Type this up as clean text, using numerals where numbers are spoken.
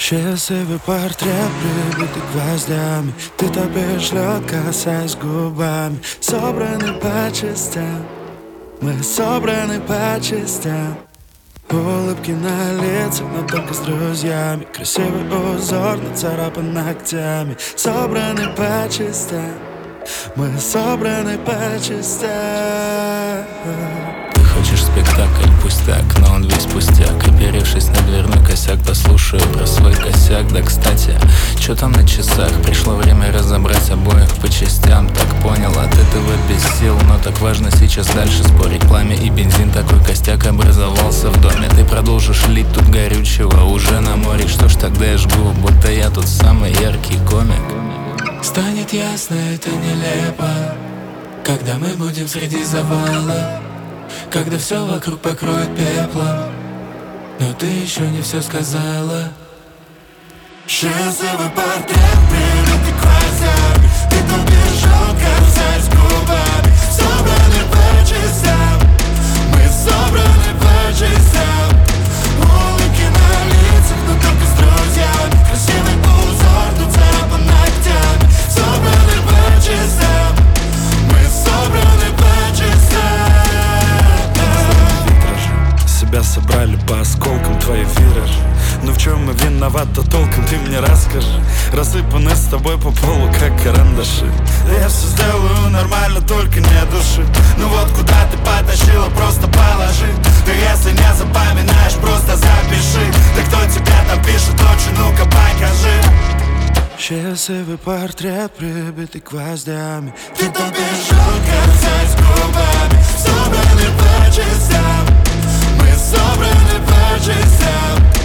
Счастливый портрет, прибитый гвоздями. Ты топишь лед, касаясь губами. Собраны по частям, мы собраны по частям. Улыбки на лицах, но только с друзьями. Красивый узор, нацарапан ногтями. Собраны по частям, мы собраны по частям. Хочешь спектакль, пусть так, но он весь пустяк. Оперевшись на дверной косяк, послушаю про свой косяк. Да, кстати, чё там на часах? Пришло время разобрать обоих по частям. Так понял, от этого без сил, но так важно сейчас дальше спорить. Пламя и бензин, такой костяк образовался в доме. Ты продолжишь лить тут горючего уже на море. Что ж тогда я жгу, будто я тут самый яркий комик. Станет ясно, это нелепо, когда мы будем среди завала, когда все вокруг покроет пеплом, но ты еще не все сказала. Счастливый портрет, прибитый гвоздями. Ты топишь лед, касаясь губами. Собраны по частям, мы собраны по частям. Улыбки на лицах, но только с друзьями. Красивый узор, нацарапан ногтями. Собраны по частям, мы собраны по частям. Себя собрали по осколкам твои виражи. Ну в чем мы виноваты, толком ты мне расскажи. Рассыпаны с тобой по полу, как карандаши. Да я все сделаю нормально, только не души. Ну вот куда ты потащила, просто положи. Ты если не запоминаешь, просто запиши. Да кто тебя там пишет, очень, ну-ка покажи. Счастливый портрет, прибитый гвоздями. Ты топишь лед, касаясь губами. Собраны по частям, мы собраны по частям.